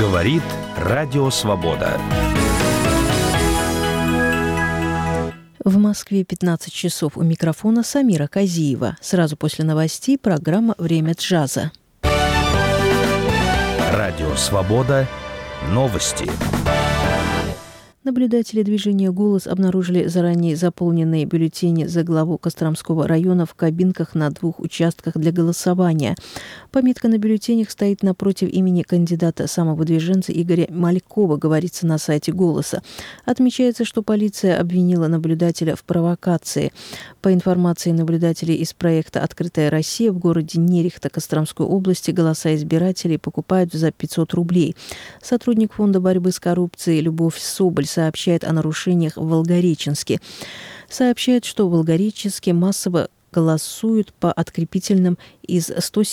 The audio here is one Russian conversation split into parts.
Говорит Радио Свобода. В Москве 15 часов. У микрофона Самира Казиева. Сразу после новостей программа «Время джаза». Радио Свобода. Новости. Наблюдатели движения «Голос» обнаружили заранее заполненные бюллетени за главу Костромского района в кабинках на 2 участках для голосования. Пометка на бюллетенях стоит напротив имени кандидата самовыдвиженца Игоря Малькова, говорится на сайте «Голоса». Отмечается, что полиция обвинила наблюдателя в провокации. По информации наблюдателей из проекта «Открытая Россия», в городе Нерехта Костромской области голоса избирателей покупают за 500 рублей. Сотрудник фонда борьбы с коррупцией Любовь Соболь сообщает о нарушениях в Волгореченске. Сообщает, что в Волгореченске массово голосуют по открепительным из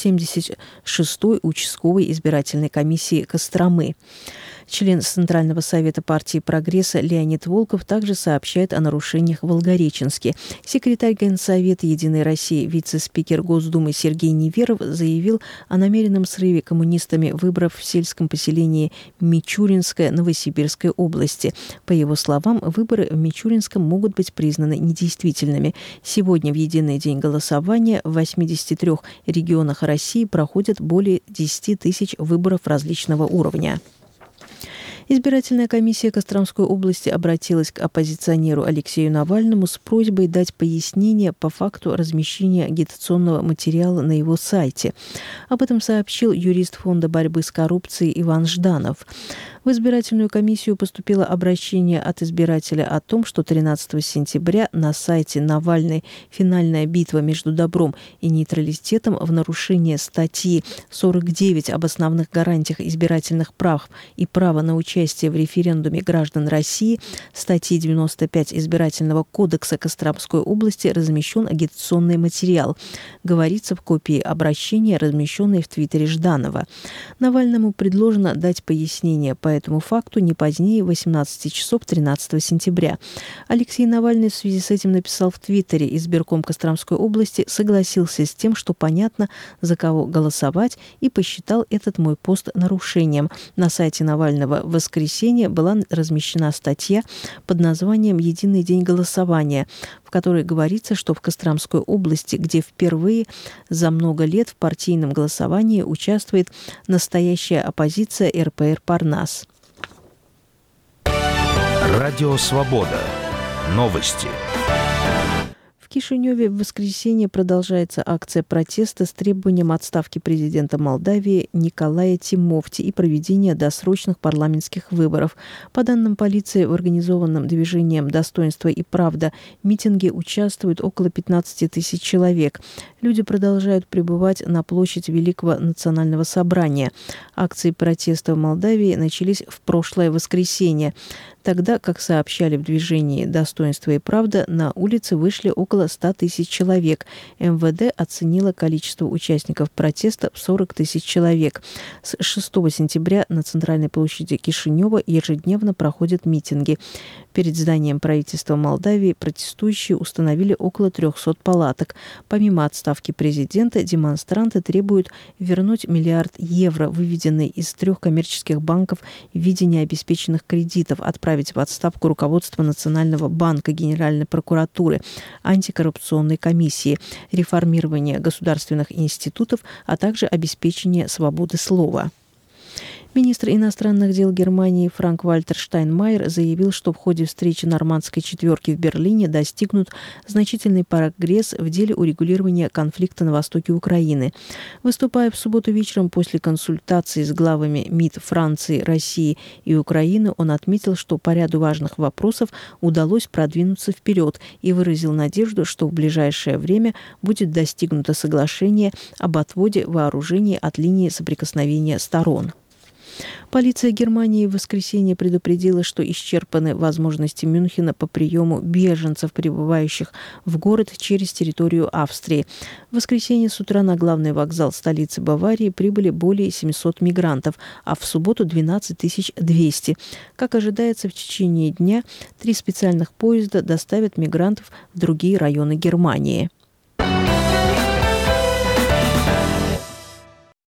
176-й участковой избирательной комиссии Костромы. Член Центрального совета партии «Прогресса» Леонид Волков также сообщает о нарушениях в Волгореченске. Секретарь Генсовета «Единой России», вице-спикер Госдумы Сергей Неверов заявил о намеренном срыве коммунистами выборов в сельском поселении Мичуринское Новосибирской области. По его словам, выборы в Мичуринском могут быть признаны недействительными. Сегодня в единый день голосования в 83 регионах России проходят более 10 тысяч выборов различного уровня. Избирательная комиссия Костромской области обратилась к оппозиционеру Алексею Навальному с просьбой дать пояснение по факту размещения агитационного материала на его сайте. Об этом сообщил юрист фонда борьбы с коррупцией Иван Жданов. В избирательную комиссию поступило обращение от избирателя о том, что 13 сентября на сайте «Навальный. Финальная битва между добром и нейтралитетом» в нарушение статьи 49 об основных гарантиях избирательных прав и права на участие в референдуме граждан России, статьи 95 Избирательного кодекса Костромской области размещен агитационный материал. Говорится в копии обращения, размещенной в твиттере Жданова. Навальному предложено дать пояснение по этому факту не позднее 18 часов 13 сентября. Алексей Навальный в связи с этим написал в твиттере: избирком Костромской области согласился с тем, что понятно, за кого голосовать, и посчитал этот мой пост нарушением. На сайте Навального в воскресенье была размещена статья под названием «Единый день голосования», в которой говорится, что в Костромской области, где впервые за много лет в партийном голосовании участвует настоящая оппозиция РПР «Парнас». Радио Свобода. Новости. В Кишиневе в воскресенье продолжается акция протеста с требованием отставки президента Молдавии Николая Тимофти и проведения досрочных парламентских выборов. По данным полиции, в организованном движением «Достоинство и правда» митинге участвуют около 15 тысяч человек. Люди продолжают прибывать на площадь Великого национального собрания. Акции протеста в Молдавии начались в прошлое воскресенье. Тогда, как сообщали в движении «Достоинство и правда», на улицы вышли около 100 тысяч человек. МВД оценило количество участников протеста в 40 тысяч человек. С 6 сентября на центральной площади Кишинева ежедневно проходят митинги. Перед зданием правительства Молдавии протестующие установили около 300 палаток. Помимо отставки президента, демонстранты требуют вернуть €1 миллиард, выведенные из 3 коммерческих банков в виде необеспеченных кредитов, отправить в отставку руководство Национального банка, Генеральной прокуратуры, антикоррупционной комиссии, реформирование государственных институтов, а также обеспечение свободы слова. Министр иностранных дел Германии Франк-Вальтер Штайнмайер заявил, что в ходе встречи нормандской четверки в Берлине достигнут значительный прогресс в деле урегулирования конфликта на востоке Украины. Выступая в субботу вечером после консультаций с главами МИД Франции, России и Украины, он отметил, что по ряду важных вопросов удалось продвинуться вперед и выразил надежду, что в ближайшее время будет достигнуто соглашение об отводе вооружений от линии соприкосновения сторон. Полиция Германии в воскресенье предупредила, что исчерпаны возможности Мюнхена по приему беженцев, прибывающих в город через территорию Австрии. В воскресенье с утра на главный вокзал столицы Баварии прибыли более 700 мигрантов, а в субботу 12 200. Как ожидается, в течение дня 3 специальных поезда доставят мигрантов в другие районы Германии.